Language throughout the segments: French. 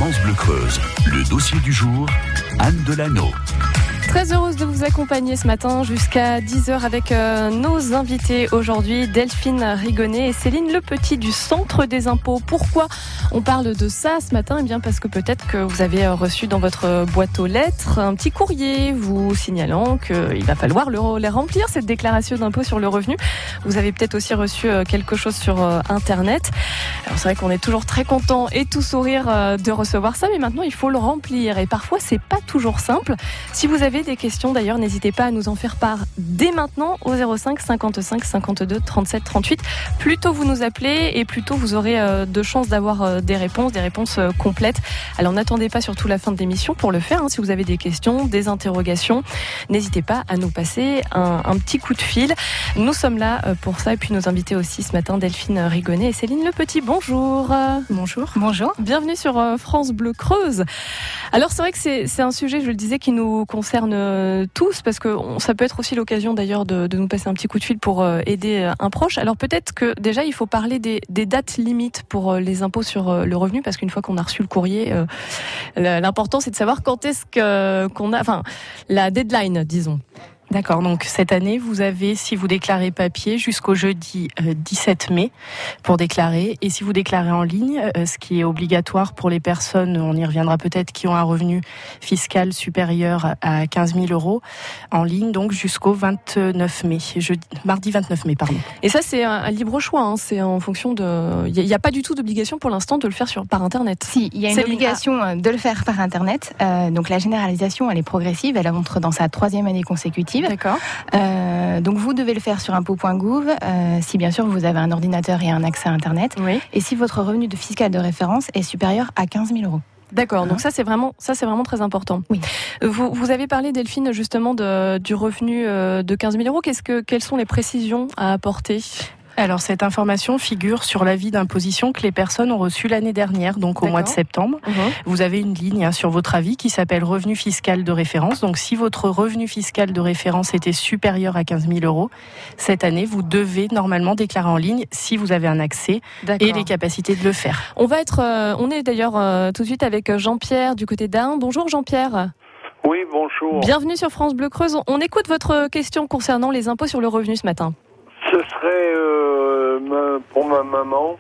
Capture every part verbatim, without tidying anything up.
France Bleu Creuse, le dossier du jour, Anne Delano. Très heureuse de vous accompagner ce matin jusqu'à dix heures avec euh, nos invités aujourd'hui, Delphine Rigonnet et Céline Lepetit du Centre des Impôts. Pourquoi on parle de ça ce matin ? Eh bien parce que peut-être que vous avez reçu dans votre boîte aux lettres un petit courrier vous signalant qu'il va falloir le, les remplir, cette déclaration d'impôt sur le revenu. Vous avez peut-être aussi reçu quelque chose sur euh, Internet. Alors c'est vrai qu'on est toujours très content et tout sourire euh, de recevoir ça, mais maintenant il faut le remplir et parfois c'est pas toujours simple. Si vous avez des questions d'ailleurs, n'hésitez pas à nous en faire part dès maintenant au zéro cinq cinquante-cinq cinquante-deux trente-sept trente-huit. Plus tôt vous nous appelez et plus tôt vous aurez euh, de chances d'avoir euh, des réponses, des réponses euh, complètes. Alors n'attendez pas surtout la fin de l'émission pour le faire. Hein. Si vous avez des questions, des interrogations, n'hésitez pas à nous passer un, un petit coup de fil. Nous sommes là euh, pour ça et puis nos invités aussi ce matin, Delphine Rigonnet et Céline Lepetit. Bonjour. Bonjour. Bonjour. Bienvenue sur euh, France Bleu Creuse. Alors c'est vrai que c'est, c'est un sujet, je le disais, qui nous concerne tous, parce que on, ça peut être aussi l'occasion d'ailleurs de, de nous passer un petit coup de fil pour euh, aider un proche. Alors peut-être que déjà il faut parler des, des dates limites pour euh, les impôts sur euh, le revenu, parce qu'une fois qu'on a reçu le courrier, euh, l'important c'est de savoir quand est-ce que, qu'on a, enfin la deadline, disons. D'accord, donc cette année, vous avez, si vous déclarez papier, jusqu'au jeudi euh, dix-sept mai pour déclarer. Et si vous déclarez en ligne, euh, ce qui est obligatoire pour les personnes, on y reviendra peut-être, qui ont un revenu fiscal supérieur à quinze mille euros, en ligne, donc jusqu'au vingt-neuf mai, jeudi, mardi vingt-neuf mai, pardon. Et ça, c'est un, un libre choix, hein, c'est en fonction de... Il n'y a, a pas du tout d'obligation pour l'instant de le faire sur, par Internet. Si, il y a une c'est obligation ah. de le faire par Internet. Euh, donc la généralisation, elle est progressive, elle entre dans sa troisième année consécutive. D'accord. Euh, donc vous devez le faire sur impôts point gouv, euh, si bien sûr vous avez un ordinateur et un accès à Internet, oui. Et si votre revenu de fiscal de référence est supérieur à quinze mille euros. D'accord, donc ça c'est vraiment ça c'est vraiment très important. Oui. Vous vous avez parlé, Delphine, justement de, du revenu de quinze mille euros. Qu'est-ce que quelles sont les précisions à apporter ? Alors cette information figure sur l'avis d'imposition que les personnes ont reçu l'année dernière, donc au D'accord. mois de septembre. Mmh. Vous avez une ligne hein, sur votre avis qui s'appelle revenu fiscal de référence. Donc si votre revenu fiscal de référence était supérieur à quinze mille euros, cette année vous devez normalement déclarer en ligne si vous avez un accès D'accord. et les capacités de le faire. On va être, euh, on est d'ailleurs euh, tout de suite avec Jean-Pierre du côté d'Ain. Bonjour Jean-Pierre. Oui, bonjour. Bienvenue sur France Bleu Creuse. On écoute votre question concernant les impôts sur le revenu ce matin. Ce serait euh, ma, pour ma maman.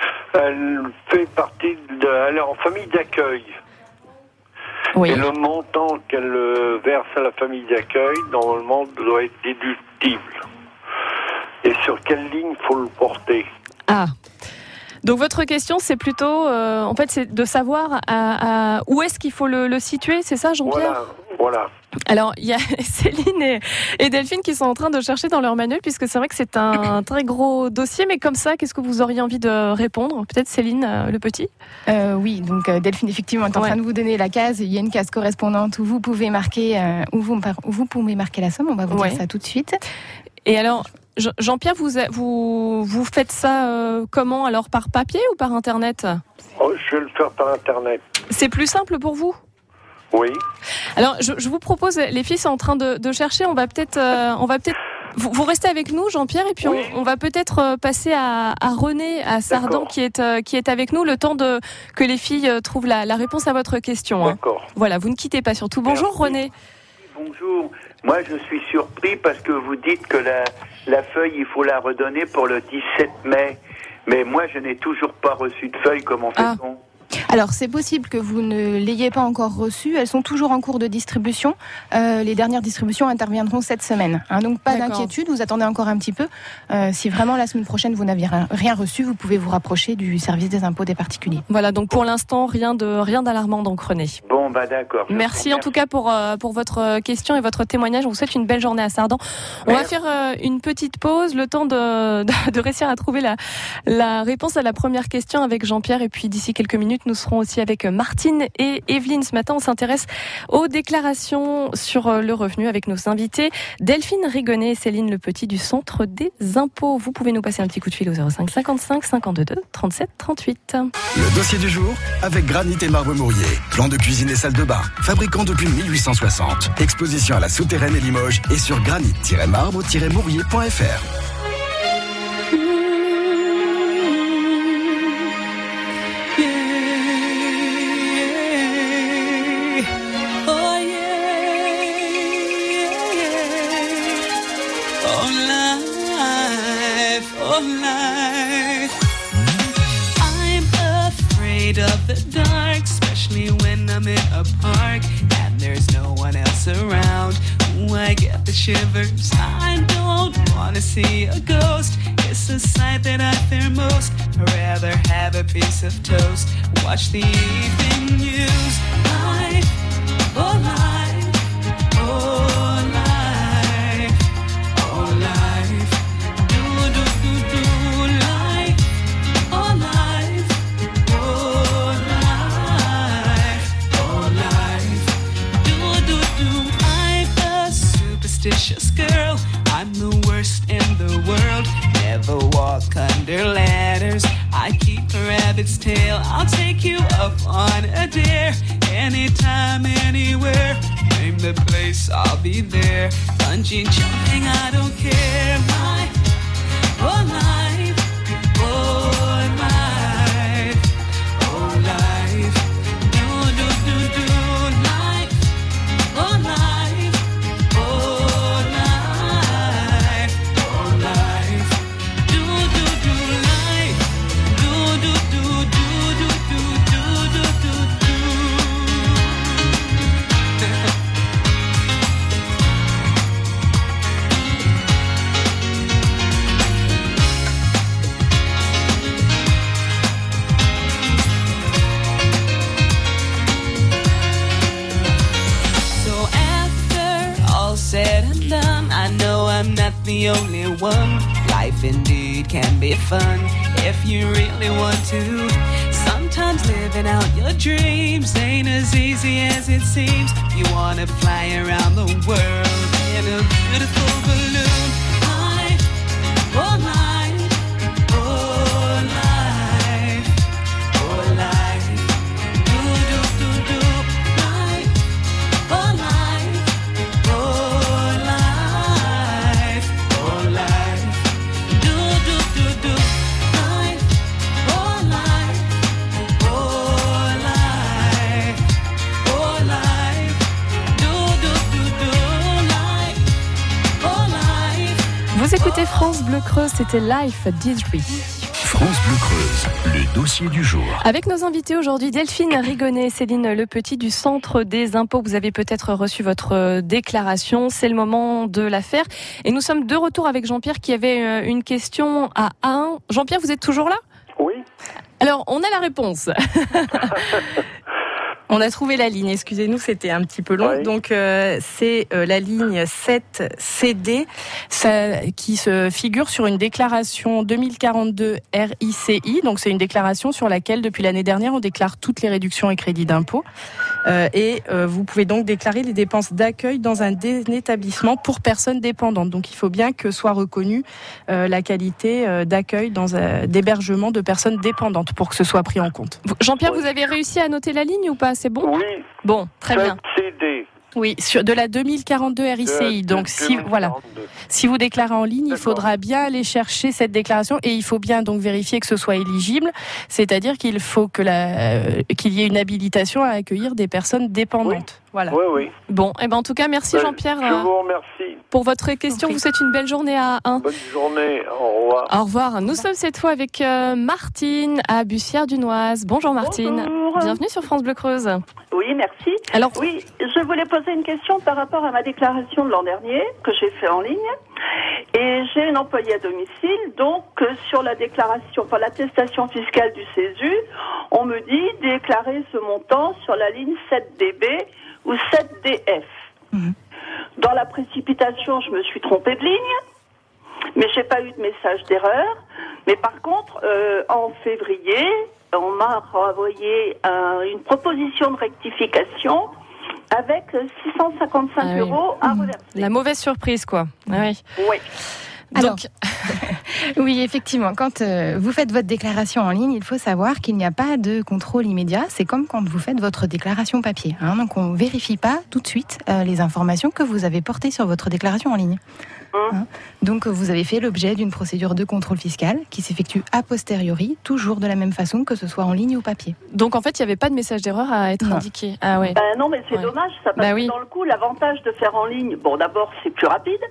Elle fait partie de, elle est en famille d'accueil. Oui. Et le montant qu'elle euh, verse à la famille d'accueil, normalement, doit être déductible. Et sur quelle ligne faut le porter ? Ah. Donc votre question, c'est plutôt, euh, en fait, c'est de savoir à, à, où est-ce qu'il faut le, le situer, c'est ça, Jean-Pierre ? Voilà, voilà. Alors, il y a Céline et, et Delphine qui sont en train de chercher dans leur manuel, puisque c'est vrai que c'est un très gros dossier, mais comme ça, qu'est-ce que vous auriez envie de répondre ? Peut-être Céline euh, Lepetit ? euh, Oui, donc euh, Delphine, effectivement, est en ouais. train de vous donner la case. Il y a une case correspondante où vous pouvez marquer, euh, où vous, où vous pouvez marquer la somme. On va vous ouais. dire ça tout de suite. Et alors, Jean-Pierre, vous, vous, vous faites ça euh, comment ? Alors, par papier ou par Internet ? Oh, je vais le faire par Internet. C'est plus simple pour vous ? Oui. Alors, je, je vous propose, les filles sont en train de, de chercher, on va peut-être... Euh, on va peut-être vous, vous restez avec nous, Jean-Pierre, et puis oui. on, on va peut-être euh, passer à, à René, à Sardan, qui est, euh, qui est avec nous, le temps de, que les filles euh, trouvent la, la réponse à votre question. Hein. D'accord. Voilà, vous ne quittez pas surtout. Bonjour, Merci. René. Bonjour. Moi, je suis surpris parce que vous dites que la, la feuille, il faut la redonner pour le dix-sept mai. Mais moi, je n'ai toujours pas reçu de feuille. Comment fait-on ? Ah. Alors, c'est possible que vous ne l'ayez pas encore reçue. Elles sont toujours en cours de distribution. Euh, les dernières distributions interviendront cette semaine. Hein, donc, pas D'accord. d'inquiétude. Vous attendez encore un petit peu. Euh, si vraiment la semaine prochaine, vous n'aviez rien reçu, vous pouvez vous rapprocher du service des impôts des particuliers. Voilà. Donc, pour l'instant, rien de rien d'alarmant. Donc, René. Bon, bah d'accord. Merci en tout cas pour euh, pour votre question et votre témoignage. On vous souhaite une belle journée à Sardan. On Merci. va faire euh, une petite pause, le temps de, de de réussir à trouver la la réponse à la première question avec Jean-Pierre. Et puis d'ici quelques minutes, nous serons aussi avec Martine et Evelyne. Ce matin, on s'intéresse aux déclarations sur le revenu avec nos invités Delphine Rigonnet et Céline Lepetit du Centre des Impôts. Vous pouvez nous passer un petit coup de fil au zéro cinq cinquante-cinq cinquante-deux trente-sept trente-huit. Le dossier du jour avec Granit et Marbre Mourier. Plan de cuisine et salle de bain. Fabricant depuis mille huit cent soixante. Exposition à la Souterraine et Limoges et sur granit tiret marbre tiret mourier point f r. afraid of the dark, especially when I'm in a park and there's no one else around. Ooh, I get the shivers. I don't wanna see a ghost. It's a sight that I fear most. I'd rather have a piece of toast. Watch the evening news. Life, oh life, oh life, oh life. Do do do do life, oh life, oh life, oh life. Do do do. I'm a superstitious girl. I'm the worst in the world. Never walk under ladders. I keep a rabbit's tail. I'll take you up on a dare. Anytime, anywhere. Name the place, I'll be there. Bungee jumping, I don't care. My, oh life, oh life, oh life. Do, do, do, do, life, oh life, oh life, oh life. Do, do, do, life. Do, do, do, do, do, do, do, do, do, do. So after all said and done, I know I'm not the only one. Life indeed can be fun if you really want to. Sometimes living out your dreams ain't as easy as it seems. You wanna fly around the world in a beautiful balloon. Life, oh life, oh life, oh life. Do do do do life, oh life, oh life, oh life. Do do do do life, oh life, oh life, oh life. Do do do do life, oh life. Vous écoutez France Bleu Creuse, c'était Life Didri. France Bleu Creuse, le dossier du jour. Avec nos invités aujourd'hui, Delphine Rigonnet et Céline Le Petit du Centre des Impôts. Vous avez peut-être reçu votre déclaration, c'est le moment de la faire. Et nous sommes de retour avec Jean-Pierre qui avait une question à un. Jean-Pierre, vous êtes toujours là ? Oui. Alors, on a la réponse. On a trouvé la ligne, excusez-nous, c'était un petit peu long. Oui. Donc, euh, c'est euh, la ligne sept C D ça, qui se figure sur une déclaration deux mille quarante-deux R I C I. Donc, c'est une déclaration sur laquelle, depuis l'année dernière, on déclare toutes les réductions et crédits d'impôt. Euh, et euh, vous pouvez donc déclarer les dépenses d'accueil dans un établissement pour personnes dépendantes. Donc, il faut bien que soit reconnue euh, la qualité euh, d'accueil dans un d'hébergement de personnes dépendantes pour que ce soit pris en compte. Jean-Pierre, oui. Vous avez réussi à noter la ligne ou pas ? C'est bon ? Oui. Bon, très bien. C D. Oui, sur de la deux mille quarante-deux R I C I. Donc si voilà, si vous déclarez en ligne, D'accord. Il faudra bien aller chercher cette déclaration et il faut bien donc vérifier que ce soit éligible, c'est-à-dire qu'il faut que la euh, qu'il y ait une habilitation à accueillir des personnes dépendantes. Oui. Voilà. Oui, oui. Bon, et ben en tout cas, merci ben, Jean-Pierre. Je vous remercie. Pour votre question, vous souhaite une belle journée à un. Bonne journée, au revoir. Au revoir. Nous sommes cette fois avec euh, Martine à Bussière-Dunoise. Bonjour Martine. Bonjour. Bienvenue sur France Bleu Creuse. Oui, merci. Alors, oui, je voulais poser une question par rapport à ma déclaration de l'an dernier que j'ai fait en ligne. Et j'ai une employée à domicile, donc euh, sur la déclaration, enfin l'attestation fiscale du Césu, on me dit déclarer ce montant sur la ligne sept D B ou sept D F. Mmh. Dans la précipitation, je me suis trompée de ligne, mais j'ai pas eu de message d'erreur. Mais par contre, euh, en février, on m'a renvoyé un, une proposition de rectification avec six cent cinquante-cinq ah oui. euros à reverser. La mauvaise surprise, quoi. Ah oui. Oui. Alors, oui, effectivement, quand euh, vous faites votre déclaration en ligne, il faut savoir qu'il n'y a pas de contrôle immédiat. C'est comme quand vous faites votre déclaration papier. Hein, donc, on ne vérifie pas tout de suite euh, les informations que vous avez portées sur votre déclaration en ligne. Hein, donc, vous avez fait l'objet d'une procédure de contrôle fiscal qui s'effectue a posteriori, toujours de la même façon que ce soit en ligne ou papier. Donc, en fait, il n'y avait pas de message d'erreur à être non. indiqué. Ah ouais. Ben non, mais c'est ouais. dommage. Ça, parce bah oui. que dans le coup, l'avantage de faire en ligne, bon, d'abord, c'est plus rapide.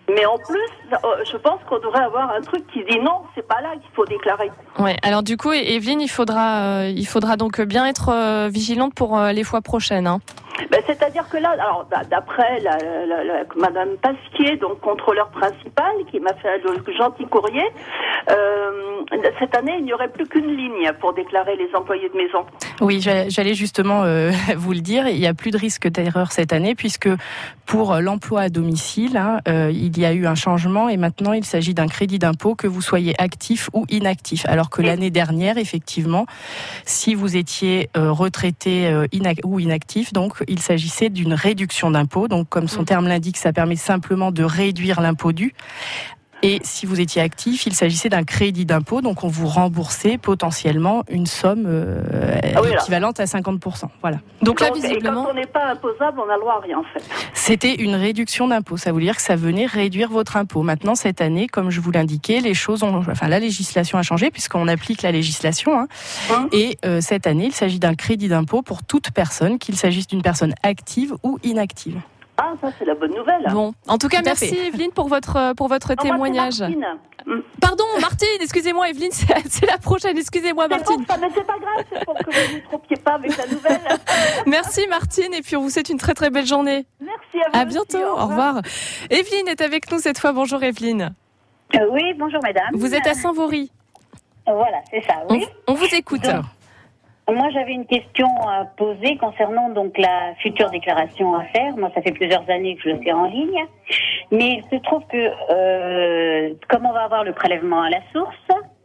Mais en plus, je pense qu'on devrait avoir un truc qui dit non, c'est pas là qu'il faut déclarer. Ouais. Alors du coup, Evelyne, il faudra, euh, il faudra donc bien être euh, vigilante pour euh, les fois prochaines. Hein. Ben, c'est-à-dire que là, alors d'après la, la, la, Madame Pasquier, donc contrôleur principal, qui m'a fait le gentil courrier, euh, cette année, il n'y aurait plus qu'une ligne pour déclarer les employés de maison. Oui, j'allais justement euh, vous le dire, il n'y a plus de risque d'erreur cette année, puisque pour l'emploi à domicile, hein, euh, il y a eu un changement et maintenant il s'agit d'un crédit d'impôt, que vous soyez actif ou inactif. Alors que l'année dernière, effectivement, si vous étiez euh, retraité euh, inac- ou inactif, donc il s'agissait d'une réduction d'impôt. Donc, comme son terme l'indique, ça permet simplement de réduire l'impôt dû. Et si vous étiez actif, il s'agissait d'un crédit d'impôt. Donc, on vous remboursait potentiellement une somme euh, ah oui, équivalente à cinquante pour cent. Voilà. Donc, donc là, visiblement, et quand on n'est pas imposable, on n'a le droit à rien, en fait. C'était une réduction d'impôt. Ça veut dire que ça venait réduire votre impôt. Maintenant, cette année, comme je vous l'indiquais, les choses ont, enfin, la législation a changé puisqu'on applique la législation. Hein. Hum. Et euh, cette année, il s'agit d'un crédit d'impôt pour toute personne, qu'il s'agisse d'une personne active ou inactive. Ah, ça, c'est la bonne nouvelle. Bon, en tout cas, tout merci Evelyne pour votre, pour votre non, témoignage. Moi, Martine. Pardon, Martine, excusez-moi, Evelyne, c'est, c'est la prochaine, excusez-moi, c'est Martine. Bon, ça, mais c'est pas grave, c'est pour que vous ne vous trompiez pas avec la nouvelle. Merci, Martine, et puis on vous souhaite une très très belle journée. Merci à vous. À bientôt, aussi, au revoir. Au revoir. Evelyne est avec nous cette fois. Bonjour, Evelyne. Euh, oui, bonjour, madame. Vous êtes à Saint-Vaury. Voilà, c'est ça, oui. On, on vous écoute. Donc, moi, j'avais une question à poser concernant donc la future déclaration à faire. Moi, ça fait plusieurs années que je le fais en ligne, mais il se trouve que euh, comme on va avoir le prélèvement à la source,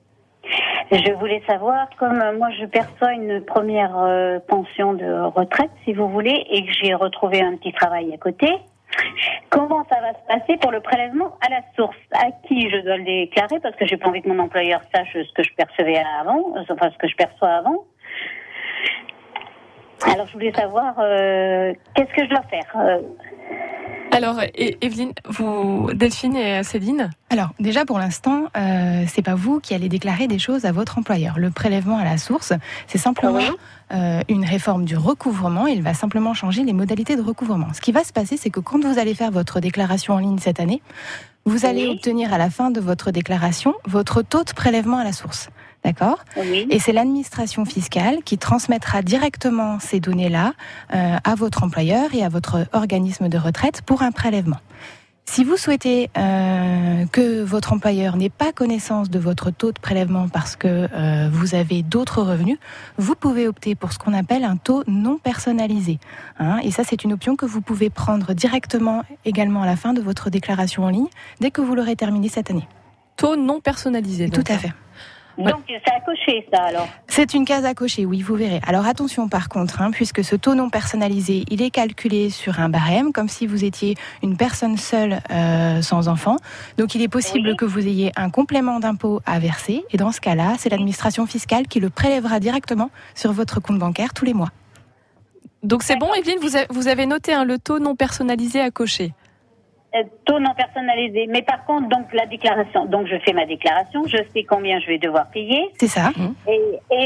je voulais savoir, comme moi je perçois une première euh, pension de retraite, si vous voulez, et que j'ai retrouvé un petit travail à côté, comment ça va se passer pour le prélèvement à la source? À qui je dois le déclarer? Parce que j'ai pas envie que mon employeur sache ce que je percevais avant, enfin ce que je perçois avant. Alors, je voulais savoir euh, qu'est-ce que je dois faire. Euh... Alors, Evelyne, vous, Delphine et Céline. Alors, déjà pour l'instant, euh, c'est pas vous qui allez déclarer des choses à votre employeur. Le prélèvement à la source, c'est simplement oui. euh, une réforme du recouvrement. Il va simplement changer les modalités de recouvrement. Ce qui va se passer, c'est que quand vous allez faire votre déclaration en ligne cette année, vous allez oui. obtenir à la fin de votre déclaration votre taux de prélèvement à la source. D'accord ? Oui. Et c'est l'administration fiscale qui transmettra directement ces données-là euh, à votre employeur et à votre organisme de retraite pour un prélèvement. Si vous souhaitez euh, que votre employeur n'ait pas connaissance de votre taux de prélèvement parce que euh, vous avez d'autres revenus, vous pouvez opter pour ce qu'on appelle un taux non personnalisé. Hein, et ça, c'est une option que vous pouvez prendre directement également à la fin de votre déclaration en ligne, dès que vous l'aurez terminé cette année. Taux non personnalisé. Tout à fait. Donc, c'est à cocher, ça, alors ? C'est une case à cocher, oui, vous verrez. Alors, attention, par contre, hein, puisque ce taux non personnalisé, il est calculé sur un barème, comme si vous étiez une personne seule euh, sans enfant. Donc, il est possible oui. que vous ayez un complément d'impôt à verser. Et dans ce cas-là, c'est l'administration fiscale qui le prélèvera directement sur votre compte bancaire tous les mois. Donc, c'est bon, Evelyne, vous, a, vous avez noté hein, le taux non personnalisé à cocher ? Taux non personnalisé. Mais par contre, donc la déclaration. Donc je fais ma déclaration, je sais combien je vais devoir payer. C'est ça. Et,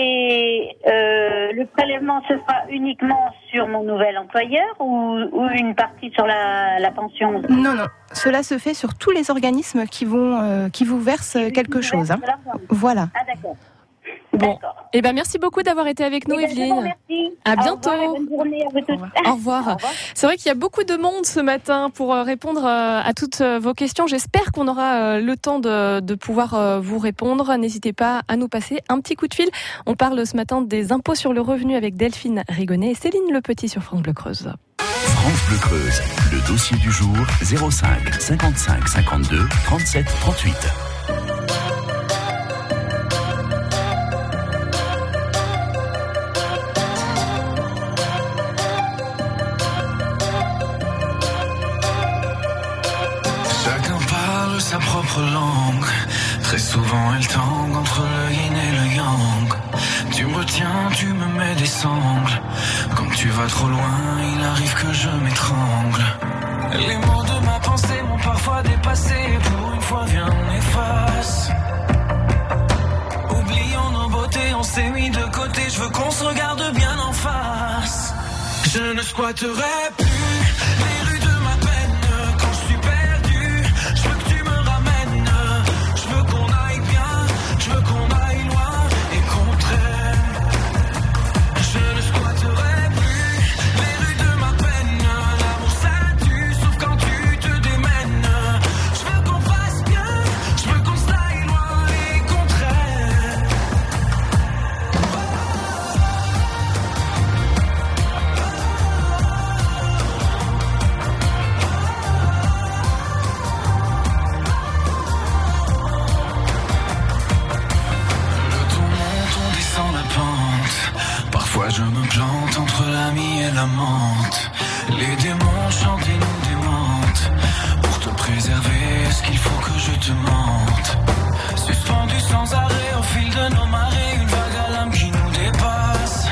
et euh, le prélèvement se fera uniquement sur mon nouvel employeur ou, ou une partie sur la, la pension? Non, non. Cela se fait sur tous les organismes qui vont euh, qui vous versent et quelque vous chose. Hein. Voilà. Ah d'accord. Bon, et eh ben merci beaucoup d'avoir été avec nous, eh ben, Evelyne. Merci. À bientôt. Au revoir, bonne journée à vous tous. Au revoir. Au revoir. C'est vrai qu'il y a beaucoup de monde ce matin pour répondre à toutes vos questions. J'espère qu'on aura le temps de, de pouvoir vous répondre. N'hésitez pas à nous passer un petit coup de fil. On parle ce matin des impôts sur le revenu avec Delphine Rigonnet et Céline Le Petit sur France Bleu Creuse. France Bleu Creuse, le dossier du jour zéro cinq cinquante-cinq cinquante-deux trente-sept trente-huit. Sa propre langue, très souvent elle tangue entre le yin et le yang. Tu me retiens, tu me mets des sangles. Quand tu vas trop loin, il arrive que je m'étrangle. Les mots de ma pensée m'ont parfois dépassé. Pour une fois, viens, on efface. Oublions nos beautés, on s'est mis de côté. Je veux qu'on se regarde bien en face. Je ne squatterai plus les rues de ma peine. Quand je suis perdu, je me plante entre l'ami et la menthe. Les démons chantent et nous démentent. Pour te préserver, est-ce qu'il faut que je te mente? Suspendu sans arrêt au fil de nos marées, une vague à l'âme qui nous dépasse.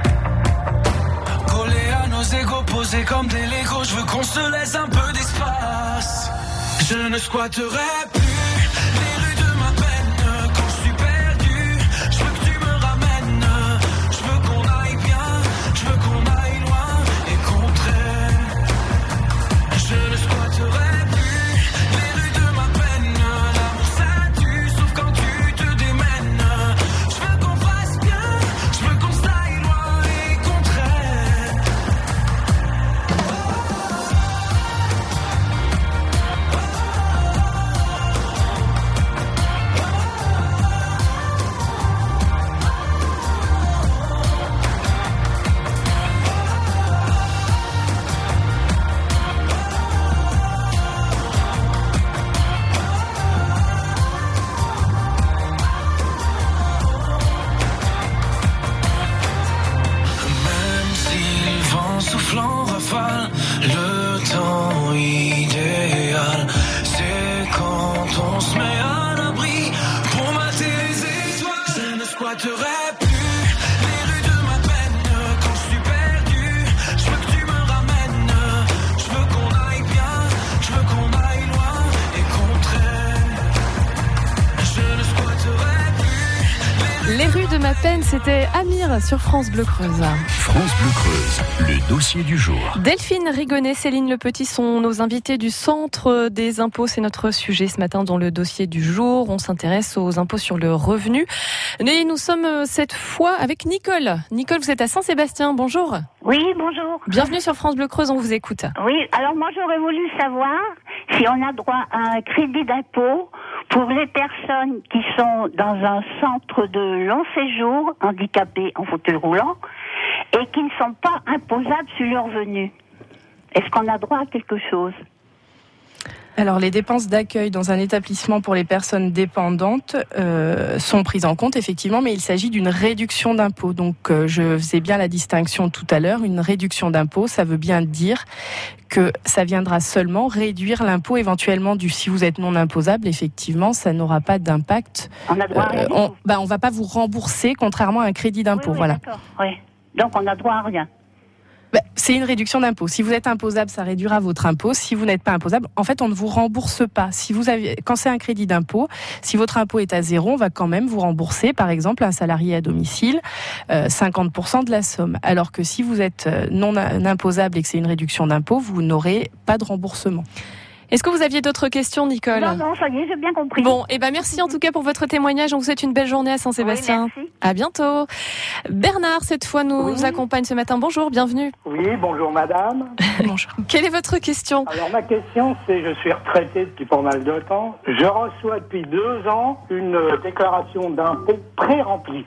Collé à nos égos, posés comme des Legos, je veux qu'on se laisse un peu d'espace. Je ne squatterai plus les rues de ma peine quand je suis perdu. Je veux que tu me ramènes. Je veux qu'on aille bien, je veux qu'on aille loin et qu'on traîne. Je ne squatterai plus les rues de ma peine. L'amour ça tue, sauf quand tu te démènes. Je veux qu'on fasse bien, je veux qu'on s'aille loin et qu'on traîne. Même si le vent souffle en rafale, le temps idéal, c'est quand on se met à l'abri pour mater les étoiles. Je ne squatterai plus les rues de ma peine quand je suis perdu. Je veux que tu me ramènes. Je veux qu'on aille bien, je veux qu'on aille loin et qu'on traîne. Je ne squatterai plus Les rues de ma peine, c'était Amir sur France Bleu Creuse. France Bleu Creuse, le dossier du jour. Delphine Rigonnet, Céline Le Petit sont nos invités du Centre des impôts. C'est notre sujet ce matin dans le dossier du jour. On s'intéresse aux impôts sur le revenu. Et nous sommes cette fois avec Nicole. Nicole, vous êtes à Saint-Sébastien. Bonjour. Oui, bonjour. Bienvenue sur France Bleu Creuse, on vous écoute. Oui, alors moi j'aurais voulu savoir si on a droit à un crédit d'impôt pour les personnes qui sont dans un centre de long séjour, handicapés en fauteuil roulant, et qui ne sont pas imposables sur leurs revenus. Est-ce qu'on a droit à quelque chose ? Alors, les dépenses d'accueil dans un établissement pour les personnes dépendantes euh, sont prises en compte, effectivement, mais il s'agit d'une réduction d'impôt. Donc, euh, je faisais bien la distinction tout à l'heure. Une réduction d'impôt, ça veut bien dire que ça viendra seulement réduire l'impôt éventuellement du... Si vous êtes non imposable, effectivement, ça n'aura pas d'impact. On a droit à rien. Euh, on, bah, on va pas vous rembourser, contrairement à un crédit d'impôt. Oui, oui, voilà. D'accord, oui. Donc, on a droit à rien. Bah, c'est une réduction d'impôt. Si vous êtes imposable, ça réduira votre impôt. Si vous n'êtes pas imposable, en fait, on ne vous rembourse pas. Si vous avez, quand c'est un crédit d'impôt, si votre impôt est à zéro, on va quand même vous rembourser, par exemple, un salarié à domicile, euh, cinquante pour cent de la somme. Alors que si vous êtes non imposable et que c'est une réduction d'impôt, vous n'aurez pas de remboursement. Est-ce que vous aviez d'autres questions, Nicole ? Non, non, ça y est, j'ai bien compris. Bon, et eh ben merci en tout cas pour votre témoignage. On vous souhaite une belle journée à Saint-Sébastien. Oui, merci. À bientôt. Bernard, cette fois, nous Oui. accompagne ce matin. Bonjour, bienvenue. Oui, bonjour madame. Bonjour. Quelle est votre question ? Alors ma question, c'est, je suis retraité depuis pas mal de temps. Je reçois depuis deux ans une euh, déclaration d'impôt pré-remplie.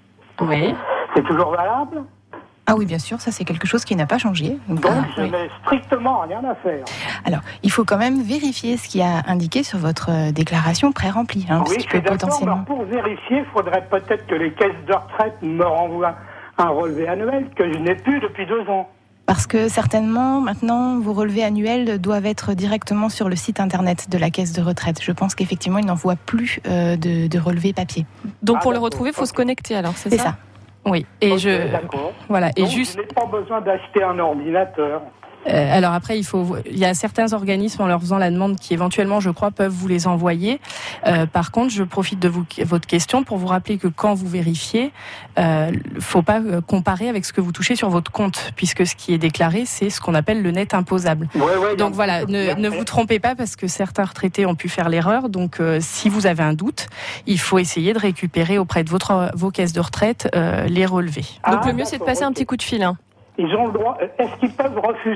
Oui. C'est toujours valable ? Ah oui, bien sûr, ça c'est quelque chose qui n'a pas changé. Donc Ah, je oui. n'ai strictement rien à faire. Alors, il faut quand même vérifier ce qui a indiqué sur votre euh, déclaration pré-remplie, hein, parce oui, qu'il je peut suis d'accord, potentiellement... mais pour vérifier, il faudrait peut-être que les caisses de retraite me renvoient un relevé annuel que je n'ai plus depuis deux ans. Parce que certainement, maintenant, vos relevés annuels doivent être directement sur le site internet de la caisse de retraite. Je pense qu'effectivement, ils n'envoient plus euh, de, de relevés papier. Donc Ah, pour le d'accord. retrouver, il faut se connecter alors, c'est C'est ça, ça. Oui. Et Ok, je, d'accord. voilà. Et Donc, juste. je n'ai pas besoin d'acheter un ordinateur. Euh, alors après, il faut, il y a certains organismes en leur faisant la demande qui éventuellement, je crois, peuvent vous les envoyer. Euh, par contre, je profite de vous, votre question pour vous rappeler que quand vous vérifiez, euh, faut pas comparer avec ce que vous touchez sur votre compte, puisque ce qui est déclaré, c'est ce qu'on appelle le net imposable. Ouais, ouais, Donc non, voilà, ne, ne vous trompez pas parce que certains retraités ont pu faire l'erreur. Donc euh, si vous avez un doute, il faut essayer de récupérer auprès de votre, vos caisses de retraite euh, les relevés. Donc Ah, le mieux c'est de passer d'accord, un ok. petit coup de fil. Hein. Ils ont le droit. Est-ce qu'ils peuvent refuser ?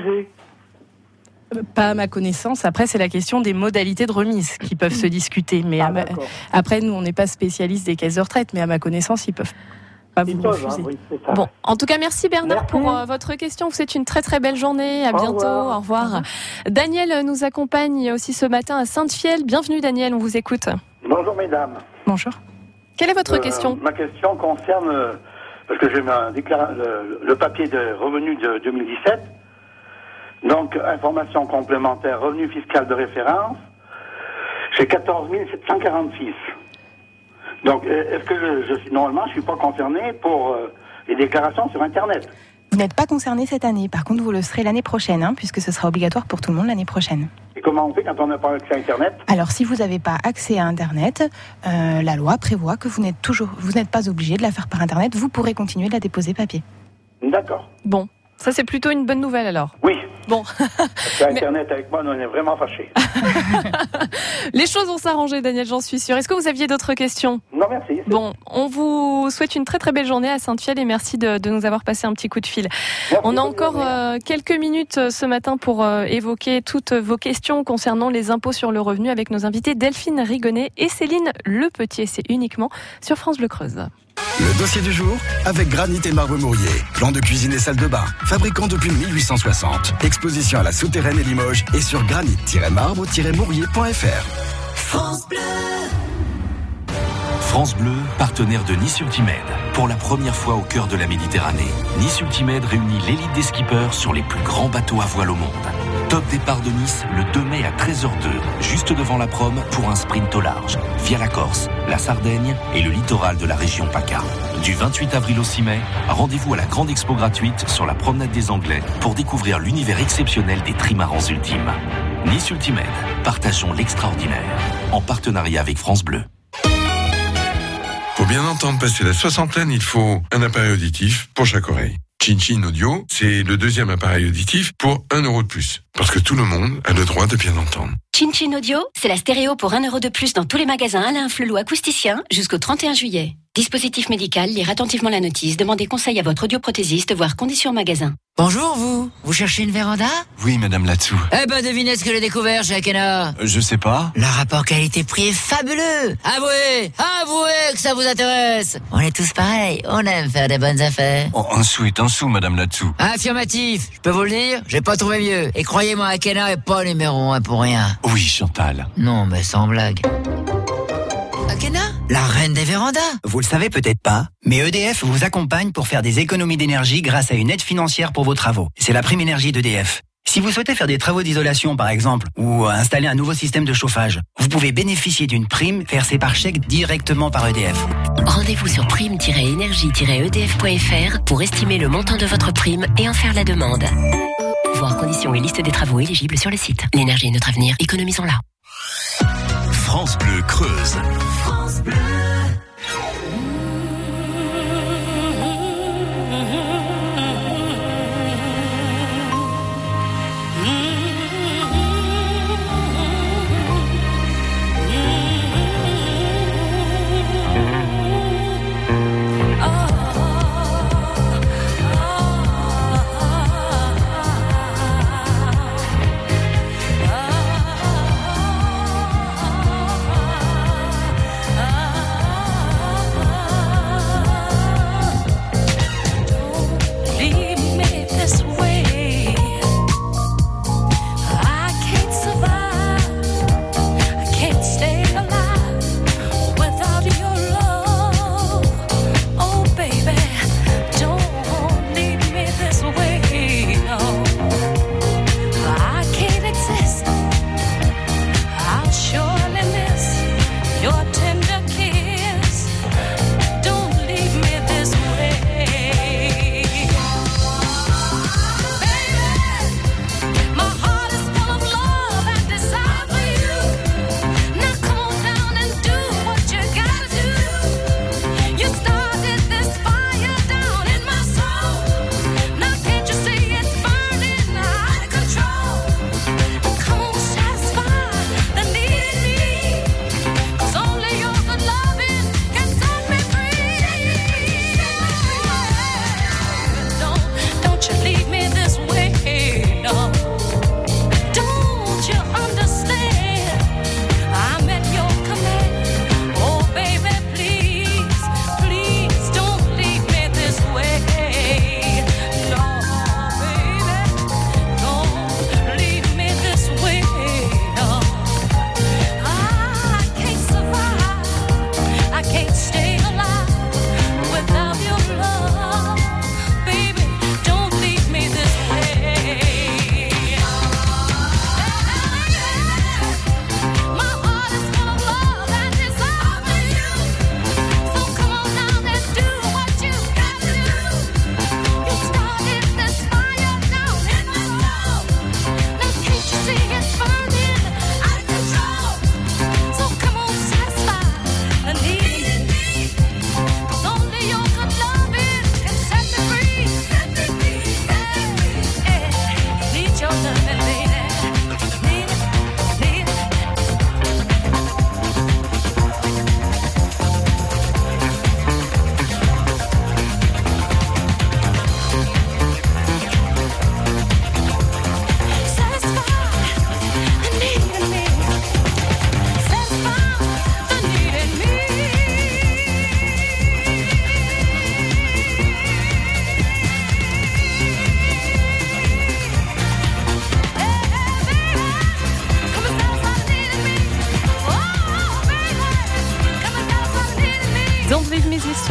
Pas à ma connaissance. Après, c'est la question des modalités de remise qui peuvent se discuter. Mais Ah, à ma- d'accord. après, nous, on n'est pas spécialistes des caisses de retraite, mais à ma connaissance, ils peuvent pas vous Ils le peuvent, refuser. hein, oui, c'est ça. Bon, en tout cas, merci Bernard Merci. pour euh, votre question. C'est une très très belle journée. À Au bientôt. revoir. Au revoir. Daniel nous accompagne aussi ce matin à Sainte-Fielle. Bienvenue Daniel, on vous écoute. Bonjour mesdames. Bonjour. Quelle est votre Euh, question ? Ma question concerne euh, parce que j'ai ma déclara- le, le papier de revenu de deux mille dix-sept. Donc, information complémentaire, revenu fiscal de référence, j'ai quatorze mille sept cent quarante-six. Donc, est-ce que je, je suis, normalement, je ne suis pas concerné pour euh, les déclarations sur Internet? Vous n'êtes pas concerné cette année. Par contre, vous le serez l'année prochaine, hein, puisque ce sera obligatoire pour tout le monde l'année prochaine. Et comment on fait quand on n'a pas accès à Internet? Alors, si vous n'avez pas accès à Internet, euh, la loi prévoit que vous n'êtes toujours, vous n'êtes pas obligé de la faire par Internet. Vous pourrez continuer de la déposer papier. D'accord. Bon, ça c'est plutôt une bonne nouvelle alors. Oui. Bon. Parce qu'Internet, avec moi, on est vraiment fâchés. Les choses vont s'arranger, Daniel, j'en suis sûre. Est-ce que vous aviez d'autres questions? Non, merci. Bon, on vous souhaite une très très belle journée à Saint-Fiel et merci de, de nous avoir passé un petit coup de fil. Merci, on a encore euh, quelques minutes ce matin pour euh, évoquer toutes vos questions concernant les impôts sur le revenu avec nos invités Delphine Rigonnet et Céline Le Petit. C'est uniquement sur France Bleu Creuse. Le dossier du jour avec Granit et Marbre Mourier. Plan de cuisine et salle de bain. Fabricant depuis mille huit cent soixante. Exposition à la Souterraine et Limoges et sur granit tiret marbre tiret mourier point f r. France Bleu. France Bleu, partenaire de Nice Ultimate. Pour la première fois au cœur de la Méditerranée, Nice Ultimate réunit l'élite des skippers sur les plus grands bateaux à voile au monde. Top départ de Nice le deux mai à treize heures zéro deux, juste devant la prom pour un sprint au large, via la Corse, la Sardaigne et le littoral de la région PACA. Du vingt-huit avril au six mai, rendez-vous à la grande expo gratuite sur la promenade des Anglais pour découvrir l'univers exceptionnel des trimarans ultimes. Nice Ultimate, partageons l'extraordinaire, en partenariat avec France Bleu. Pour bien entendre passer la soixantaine, il faut un appareil auditif pour chaque oreille. Chin-Chin Audio, c'est le deuxième appareil auditif pour un euro de plus. Parce que tout le monde a le droit de bien entendre. Chin-Chin Audio, c'est la stéréo pour un euro de plus dans tous les magasins Alain Flelou acousticien jusqu'au trente et un juillet. Dispositif médical, lire attentivement la notice, demandez conseil à votre audioprothésiste, voire conditions en magasin. Bonjour vous, vous cherchez une véranda? Oui madame Latsou. Eh ben devinez ce que j'ai découvert chez Akena. Euh, je sais pas. Le rapport qualité-prix est fabuleux. Avouez, avouez que ça vous intéresse. On est tous pareils, on aime faire des bonnes affaires. Oh, un sou est un sou madame Latsou. Affirmatif, je peux vous le dire, j'ai pas trouvé mieux. Et croyez-moi, Akena est pas numéro un pour rien. Oui Chantal. Non mais sans blague. Akena, la reine des vérandas. Vous le savez peut-être pas, mais E D F vous accompagne pour faire des économies d'énergie grâce à une aide financière pour vos travaux. C'est la prime énergie d'E D F. Si vous souhaitez faire des travaux d'isolation par exemple, ou installer un nouveau système de chauffage, vous pouvez bénéficier d'une prime versée par chèque directement par E D F. Rendez-vous sur prime tiret énergie tiret e d f point f r pour estimer le montant de votre prime et en faire la demande. Voir conditions et liste des travaux éligibles sur le site. L'énergie est notre avenir, économisons-la. France Bleu Creuse. France Bleu. Ah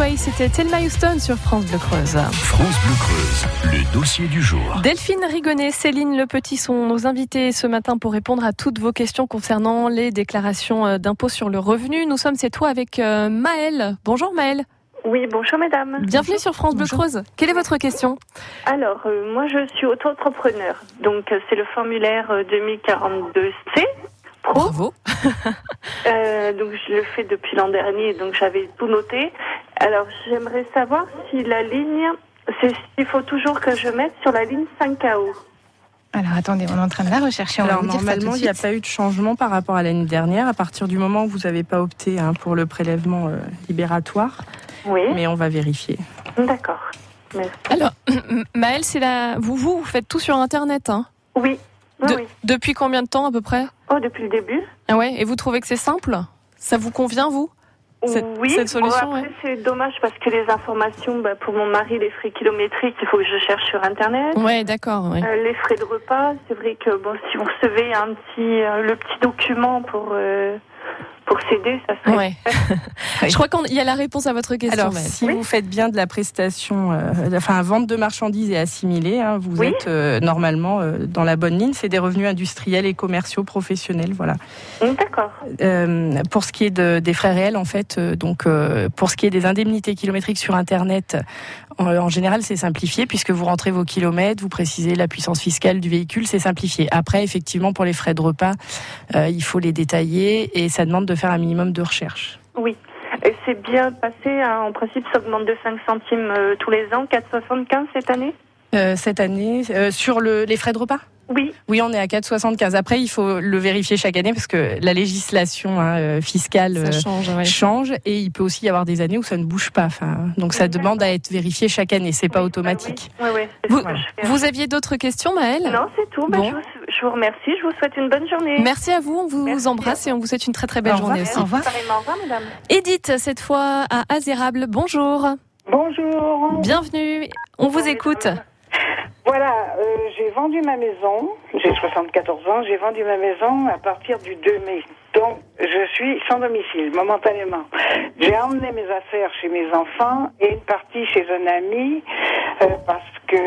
Away, c'était Thelma Houston sur France Bleu Creuse. France Bleu Creuse, le dossier du jour. Delphine Rigonnet, Céline Le Petit sont nos invités ce matin pour répondre à toutes vos questions concernant les déclarations d'impôt sur le revenu. Nous sommes, c'est toi, avec Maëlle. Bonjour Maëlle. Oui, bonjour mesdames. Bienvenue bonjour. sur France Bleu Creuse. Quelle est votre question? Alors, euh, moi je suis auto-entrepreneur, donc euh, c'est le formulaire euh, deux mille quarante-deux C. Pro. Bravo. euh, donc je le fais depuis l'an dernier, donc j'avais tout noté. Alors j'aimerais savoir si la ligne, c'est s'il faut toujours que je mette sur la ligne cinq K O. Alors attendez, on est en train de la rechercher. Alors normalement, il n'y a pas eu de changement par rapport à l'année dernière, à partir du moment où vous n'avez pas opté hein, pour le prélèvement euh, libératoire. Oui. Mais on va vérifier. D'accord. Merci. Alors, Maëlle, c'est la... vous, vous, vous faites tout sur Internet, hein? Oui. Oui, de... oui. Depuis combien de temps à peu près? Oh, depuis le début. Ah ouais. Et vous trouvez que c'est simple? Ça vous convient, vous? Cette, oui, cette solution, bon, après ouais. c'est dommage parce que les informations, bah, pour mon mari, les frais kilométriques, il faut que je cherche sur Internet. Ouais, d'accord. Ouais. Euh, les frais de repas, c'est vrai que bon, si vous recevez un petit, euh, le petit document pour euh, pour s'aider, ça serait. Ouais. Je crois qu'il y a la réponse à votre question. Alors, Maëlle. si oui. vous faites bien de la prestation, euh, enfin vente de marchandises et assimilée, hein, vous oui. êtes euh, normalement euh, dans la bonne ligne. C'est des revenus industriels et commerciaux professionnels, voilà. D'accord. Euh, pour ce qui est de, des frais réels, en fait, euh, donc euh, pour ce qui est des indemnités kilométriques sur Internet, en, en général, c'est simplifié puisque vous rentrez vos kilomètres, vous précisez la puissance fiscale du véhicule, c'est simplifié. Après, effectivement, pour les frais de repas, euh, il faut les détailler et ça demande de faire un minimum de recherche. Oui. Et c'est bien passé, hein, en principe, ça augmente de cinq centimes euh, tous les ans, quatre virgule soixante-quinze cette année euh, Cette année, euh, sur le, les frais de repas ? Oui. Oui, on est à quatre virgule soixante-quinze. Après, il faut le vérifier chaque année parce que la législation hein, fiscale ça change, ouais. change et il peut aussi y avoir des années où ça ne bouge pas. Enfin, donc ça demande à être vérifié chaque année, c'est pas oui, automatique. Oui, oui, oui. Vous, vous aviez d'autres questions, Maëlle? Non, c'est tout. Bon. Bah, je, vous, je vous remercie, je vous souhaite une bonne journée. Merci à vous, on vous Merci. embrasse et on vous souhaite une très très belle Au journée revoir. aussi. Au revoir. Au revoir, madame. Edith, cette fois à Azérable, bonjour. Bonjour. Bienvenue, on vous écoute. Voilà, euh, j'ai vendu ma maison, j'ai soixante-quatorze ans, j'ai vendu ma maison à partir du deux mai. Donc, je suis sans domicile, momentanément. J'ai emmené mes affaires chez mes enfants et une partie chez un ami euh, parce que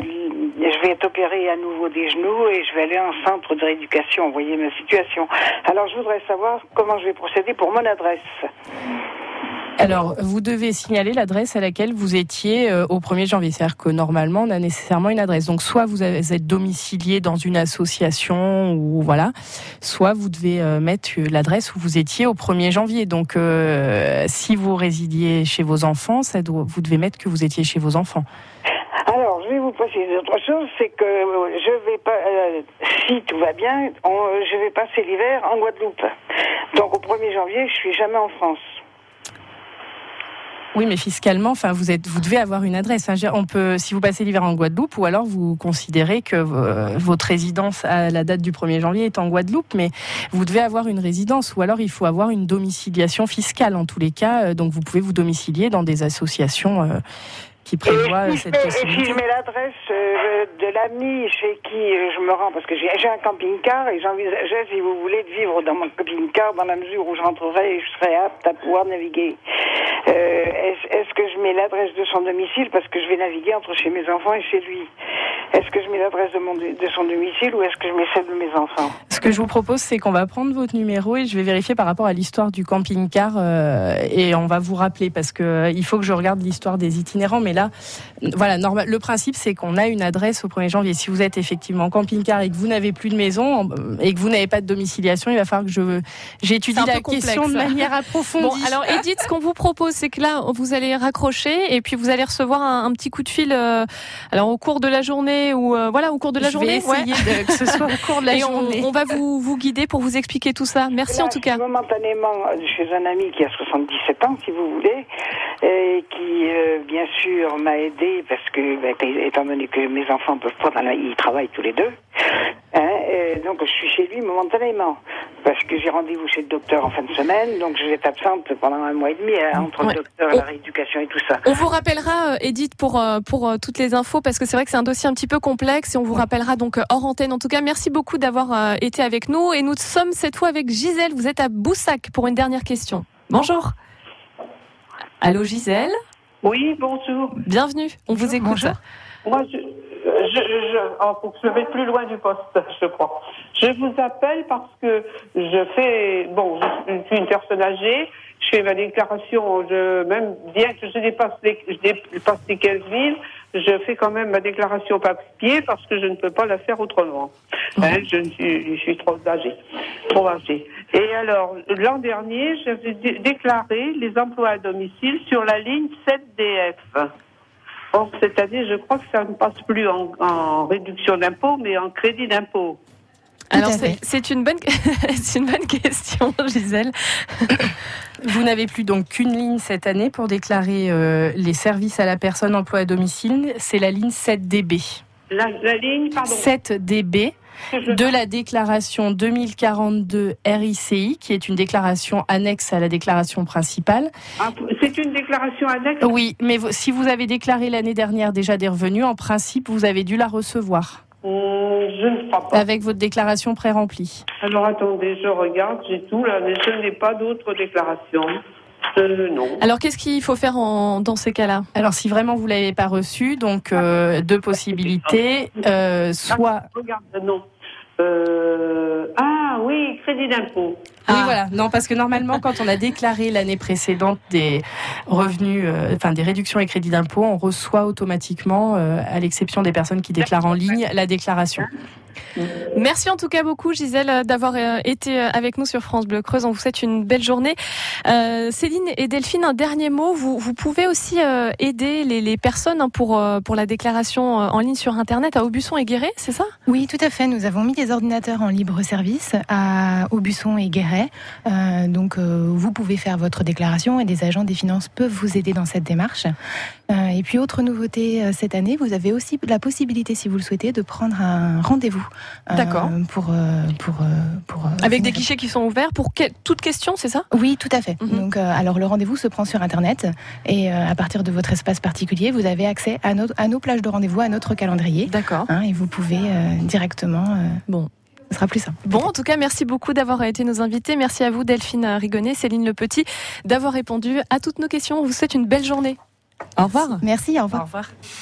je vais être opérée à nouveau des genoux et je vais aller en centre de rééducation, vous voyez ma situation. Alors, je voudrais savoir comment je vais procéder pour mon adresse. Alors, vous devez signaler l'adresse à laquelle vous étiez euh, au premier janvier. C'est-à-dire que normalement, on a nécessairement une adresse. Donc, soit vous êtes domicilié dans une association, ou voilà, soit vous devez euh, mettre l'adresse où vous étiez au premier janvier. Donc, euh, si vous résidiez chez vos enfants, ça doit, vous devez mettre que vous étiez chez vos enfants. Alors, je vais vous préciser autre chose, c'est que je vais pas, euh, si tout va bien, on, je vais passer l'hiver en Guadeloupe. Donc, au premier janvier, je suis jamais en France. Oui, mais fiscalement, enfin, vous êtes, vous devez avoir une adresse. Hein. On peut, si vous passez l'hiver en Guadeloupe, ou alors vous considérez que euh, votre résidence à la date du premier janvier est en Guadeloupe, mais vous devez avoir une résidence, ou alors il faut avoir une domiciliation fiscale. En tous les cas, donc vous pouvez vous domicilier dans des associations euh, qui prévoient et cette mets, possibilité. Et si je mets l'adresse euh, de l'ami chez qui euh, je me rends, parce que j'ai, j'ai un camping-car et j'envisageais, si vous voulez, de vivre dans mon camping-car dans la mesure où je rentrerai et je serai apte à pouvoir naviguer. Euh, est-ce, est-ce que je mets l'adresse de son domicile parce que je vais naviguer entre chez mes enfants et chez lui? Est-ce que je mets l'adresse de, mon, de son domicile ou est-ce que je mets celle de mes enfants? Ce que je vous propose, c'est qu'on va prendre votre numéro et je vais vérifier par rapport à l'histoire du camping-car euh, et on va vous rappeler parce que euh, il faut que je regarde l'histoire des itinérants. Mais là, voilà, normal, le principe, c'est qu'on a une adresse au premier janvier. Si vous êtes effectivement en camping-car et que vous n'avez plus de maison et que vous n'avez pas de domiciliation, il va falloir que je j'étudie la question de manière approfondie. Bon, alors Edith, ce qu'on vous propose, c'est que là, vous allez raccrocher et puis vous allez recevoir un, un petit coup de fil. Euh, alors au cours de la journée ou euh, voilà, au cours de la je journée. Je vais essayer ouais. de, que ce soit au cours de la et journée. On, on va vous vous guider pour vous expliquer tout ça. Merci là, en tout cas. Je suis momentanément chez un ami qui a soixante-dix-sept ans, si vous voulez, et qui euh, bien sûr m'a aidé parce que, ben, étant donné que mes enfants peuvent pas, ils travaillent tous les deux. Hein, et donc je suis chez lui momentanément parce que j'ai rendez-vous chez le docteur en fin de semaine, donc je vais être absente pendant un mois et demi hein, entre ouais. le docteur et la rééducation et tout ça. On vous rappellera, Edith, pour pour toutes les infos parce que c'est vrai que c'est un dossier un petit peu complexe et on vous rappellera donc hors antenne. En tout cas, merci beaucoup d'avoir été avec nous et nous sommes cette fois avec Gisèle. Vous êtes à Boussac pour une dernière question. Bonjour. Allô Gisèle. Oui, bonjour. Bienvenue, on vous écoute. Bonjour. Moi, je, je, je, oh, faut que je me mette plus loin du poste, je crois. Je vous appelle parce que je fais, bon, je, je suis une personne âgée, je fais ma déclaration, je, même bien que je dépasse les, je dépasse les quinze mille, je fais quand même ma déclaration papier parce que je ne peux pas la faire autrement. Hein, je, suis, je suis trop âgée, trop âgée. Et alors, l'an dernier, j'avais dé- déclaré les emplois à domicile sur la ligne sept D F. Or, cette année, je crois que ça ne passe plus en, en réduction d'impôt, mais en crédit d'impôt. Alors, c'est, c'est, une bonne, c'est une bonne question, Gisèle. Vous n'avez plus donc qu'une ligne cette année pour déclarer euh, les services à la personne emploi à domicile. C'est la ligne sept D B. La, la ligne, pardon. sept D B de la déclaration deux mille quarante-deux R I C I, qui est une déclaration annexe à la déclaration principale. Ah, c'est une déclaration annexe ? Oui, mais vous, si vous avez déclaré l'année dernière déjà des revenus, en principe, vous avez dû la recevoir. Hum, je ne crois pas. Avec votre déclaration pré-remplie. Alors attendez, je regarde, j'ai tout là, mais je n'ai pas d'autres déclarations. Euh, non. Alors qu'est-ce qu'il faut faire en, dans ces cas-là ? Alors si vraiment vous ne l'avez pas reçu, donc euh, deux possibilités, euh, soit... Ah, regarde, non. Euh... Ah oui, crédit d'impôt. Oui, voilà. Non, parce que normalement, quand on a déclaré l'année précédente des revenus, euh, enfin des réductions et crédits d'impôt, on reçoit automatiquement, euh, à l'exception des personnes qui déclarent en ligne, la déclaration. Merci en tout cas beaucoup, Gisèle, d'avoir été avec nous sur France Bleu Creuse. On vous souhaite une belle journée. Euh, Céline et Delphine, un dernier mot. Vous, vous pouvez aussi euh, aider les, les personnes hein, pour, euh, pour la déclaration en ligne sur Internet à Aubusson et Guéret, c'est ça ? Oui, tout à fait. Nous avons mis des ordinateurs en libre service à Aubusson et Guéret. Euh, donc, euh, vous pouvez faire votre déclaration et des agents des finances peuvent vous aider dans cette démarche. Euh, et puis, autre nouveauté euh, cette année, vous avez aussi la possibilité, si vous le souhaitez, de prendre un rendez-vous. D'accord. Euh, pour, euh, pour, euh, pour, euh, Avec des guichets qui sont ouverts pour que... toute question, c'est ça ? Oui, tout à fait. Mm-hmm. Donc, euh, alors le rendez-vous se prend sur Internet et euh, à partir de votre espace particulier, vous avez accès à, notre, à nos plages de rendez-vous, à notre calendrier. D'accord. Hein, et vous pouvez euh, directement. Euh, bon. Ce sera plus simple. Bon, en tout cas, merci beaucoup d'avoir été nos invités. Merci à vous, Delphine Rigonnet, Céline Le Petit, d'avoir répondu à toutes nos questions. On vous souhaite une belle journée. Au revoir. Merci, au revoir. Au revoir.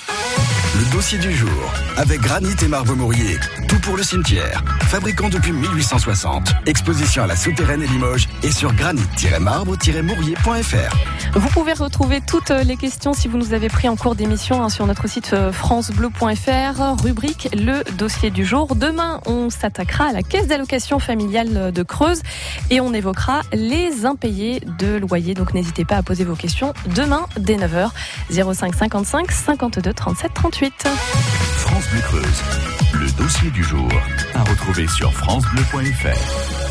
Le dossier du jour, avec Granit et Marbre Mourier. Tout pour le cimetière. Fabricant depuis mille huit cent soixante. Exposition à la Souterraine et Limoges et sur granit tiret marbre tiret mourier point f r. Vous pouvez retrouver toutes les questions si vous nous avez pris en cours d'émission hein, sur notre site francebleu point f r, rubrique le dossier du jour. Demain, on s'attaquera à la caisse d'allocation familiale de Creuse et on évoquera les impayés de loyer. Donc n'hésitez pas à poser vos questions demain dès neuf heures. zéro cinq cinquante-cinq cinquante-deux trente-sept trente-huit. France Bleu Creuse, le dossier du jour, à retrouver sur francebleu point f r.